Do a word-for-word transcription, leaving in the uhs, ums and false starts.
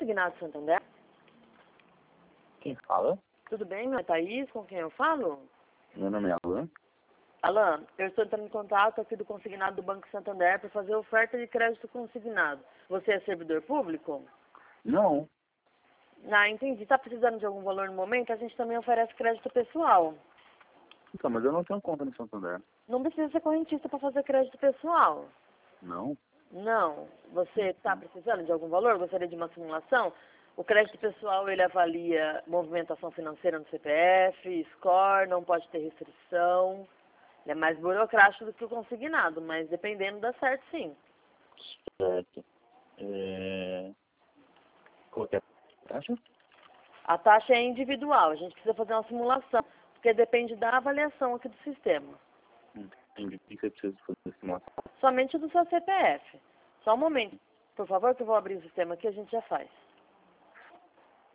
Consignado Santander? Quem fala? Tudo bem, meu Thaís? Com quem eu falo? Meu nome é Alan. Alan, eu estou entrando em contato aqui do Consignado do Banco Santander para fazer oferta de crédito consignado. Você é servidor público? Não. Ah, entendi. Está precisando de algum valor no momento? A gente também oferece crédito pessoal. Então, mas eu não tenho conta no Santander. Não precisa ser correntista para fazer crédito pessoal. Não? Não. Você está precisando de algum valor? Gostaria de uma simulação? O crédito pessoal, ele avalia movimentação financeira no C P F, score, não pode ter restrição. Ele é mais burocrático do que o consignado, mas dependendo dá certo sim. Certo. É... Qual que é a taxa? A taxa é individual, a gente precisa fazer uma simulação, porque depende da avaliação aqui do sistema. Entendi. O que você precisa fazer simulação? Somente do seu C P F. Só um momento, por favor, que eu vou abrir o sistema aqui e a gente já faz.